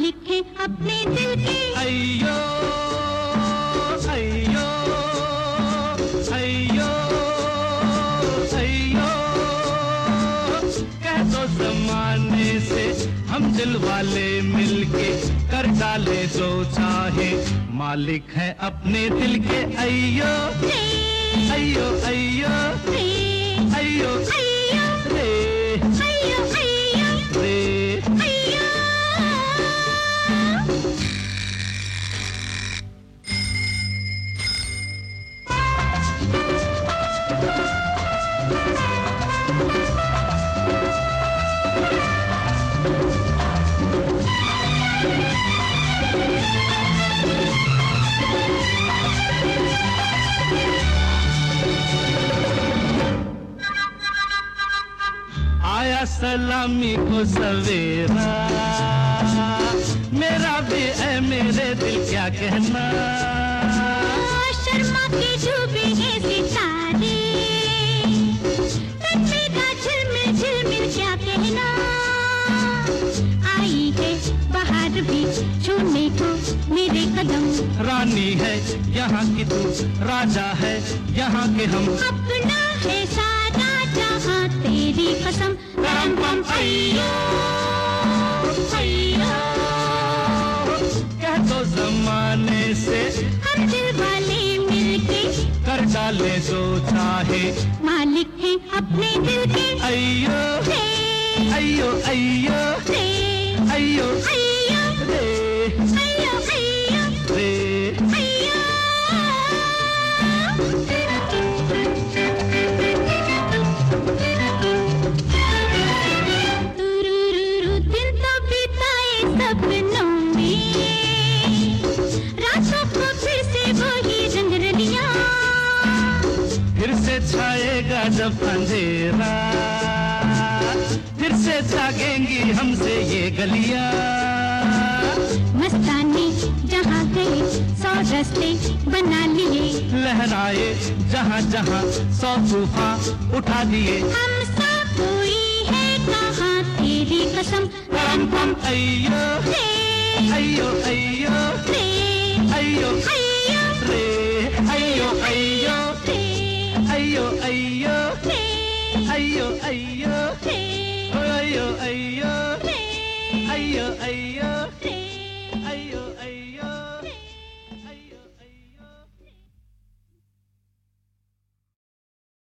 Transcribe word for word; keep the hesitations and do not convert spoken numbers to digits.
मालिक है अपने दिल के। अय्यो अय्यो अय्यो अय्यो, कह दो जमाने से हम दिल वाले मिलके कर डाले जो चाहे, मालिक है अपने दिल के। अय्यो अय्यो अय्यो अय्यो अय्यो रे अय्यो अय्यो रे। आया सलामी को सवेरा, मेरा भी है मेरे दिल क्या कहना। शर्मा के डूबे हैं सितारे, तन मेरा झिलमिल झिलमिल क्या कहना। आई है बाहर भी छूने को मेरे कदम, रानी है यहाँ की तू, राजा है यहाँ के हम। अपना है सारा जहाँ तेरी कसम। पम पम अय्यो अय्यो, कह दो जमाने से हम दिल वाले मिलके कर डाले जो चाहे, मालिक है अपने दिल के। अय्यो रे अय्यो अय्यो रे अय्यो अय्यो रे अय्यो अय्यो रे। अय्यो। तुरुरुरु दिन तो बिताए सपनों में, रातों को फिर से वही रंग रलियां। फिर से छाएगा जब अंधेरा, फिर से जागेंगी हमसे ये गलियां। मस्तानी जहाँ गए सौ रास्ते बना लिए, लहराए जहाँ जहाँ सौ तूफान उठा दिए। हम सा कोई है कहाँ तेरी कसम। पम पम अय्यो रे अय्यो अय्यो रे अय्यो अय्यो रे अय्यो अय्यो रे अय्यो अय्यो रे अय्यो अय्यो रे अय्यो अय्यो रे अय्यो अय्यो रे अय्यो अय्यो।